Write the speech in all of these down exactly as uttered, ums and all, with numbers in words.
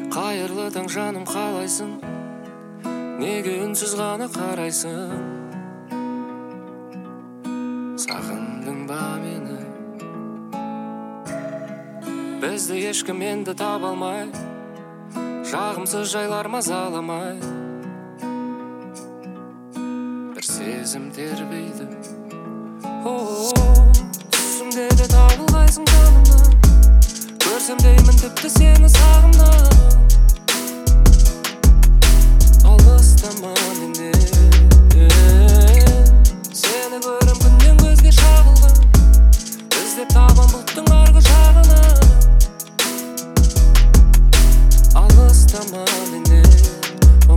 Қайырлы таң жаным, қалайсың? Неге үнсіз ғана қарайсың? Сағындың ба мені? Бізді ешкім енді таба алмай, жағымсыз жайлар мазаламай, бір сезім тербейді. Түсімде де табылғайсың жанымнан, көрсем деймін тіпті сені сағымнан. Алыстама менен, сені көрем күннен көзге шағылған, іздеп табам бұлттың арғы жағынан. Алыстама менен, о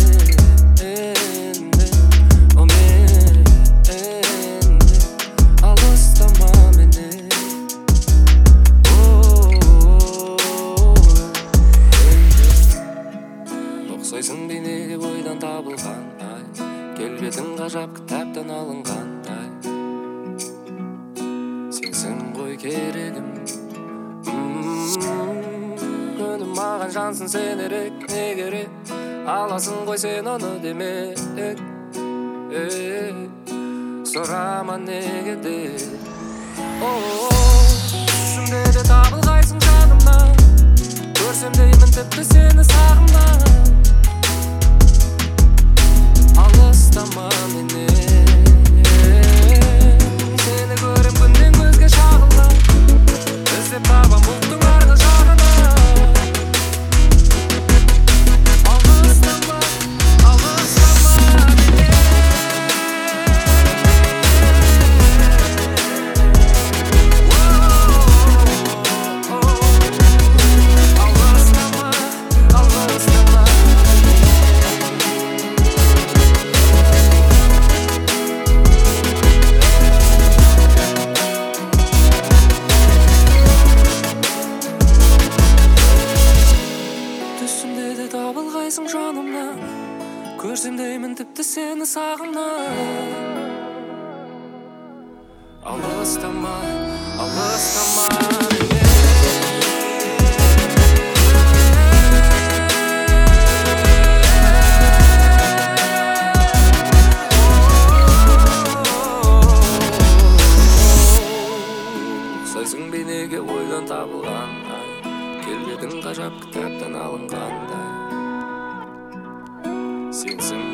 мен, о мен, алыстама менен. Ұқсайсың бейнеге ойдан табылған, ай, келбетің ғажап кітаптан алынғандай. Сенсің ғой керегім, күнім маған жансың сен ерек, не керек, аласың ғой сен оны демек. Сұрама неге де, түсімде де табылғайсың жанымнан, көрсем деймін тіпті сені сағымнан. Алыстама менен, сені көрем күннен көзге шағылған, іздеп табам бұлттың арғы жағынан. Алыстама, алыстама менен. Алыстама, алыстама. Түсімде де табылғайсың жанымнан, көрсем деймін тіпті сені сағымнан. Алыстама, алыстама менен. Ұқсайсың бейнеге ойдан табылған, келбетің ғажап кітаптан алынғандай. Сенсің